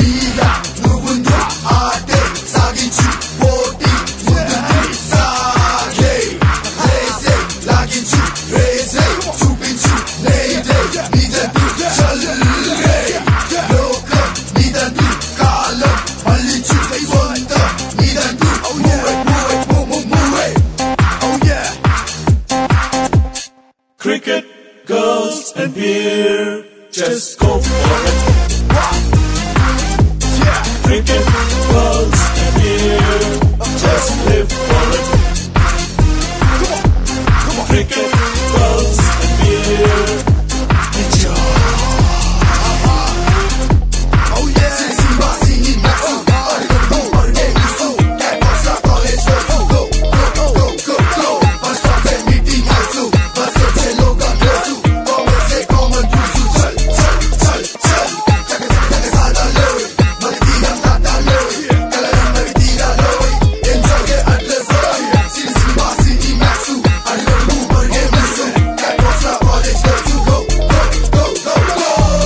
네가 누군지 아대 사기치 보디 누군지 사게 레세 라긴치 레세 주빈치 네이데 니단디 절레 로컬 니단디 칼럼 말리치 원더 니단디 무에 Oh yeah Cricket, girls and beer, just go for it. Cricket, girls and beer, just live for it. Cricket, girls and beer, enjoy. Oh yeah Simba singing Maxu 어리고 어리게 미수 깨버스 college girls Go go go go go 버스 앞에 미팅 할수 버스 첼로가 교수 검은색 검은 유수 철철철철 자게 사달래 머리 뒤랑 따달래 깔라랑 머리 뒤라로이 엔저게 알려서 Simba singing Maxu 어리고 어리게 미수 깨버스 college girls Go go go go go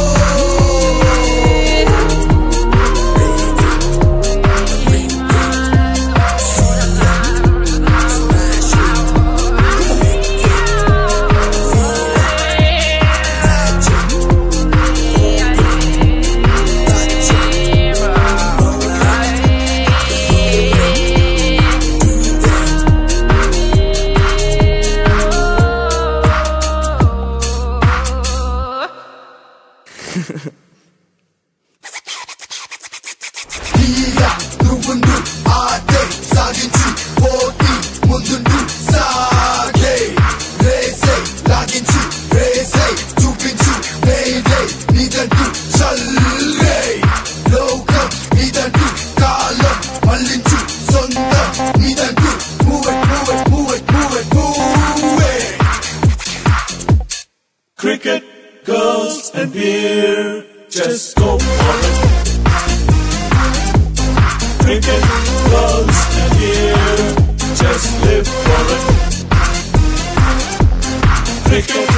네가 누군지 아대 사진치 보디 문든지 사게 레세 라긴치 레세 주빈치 네이데 니단디 절레 로컬 니단디 칼럼 말린치 손다 니단디 무에 Cricket, girls and beer, just go for it. Cricket, girls and beer, just live for it. Cricket,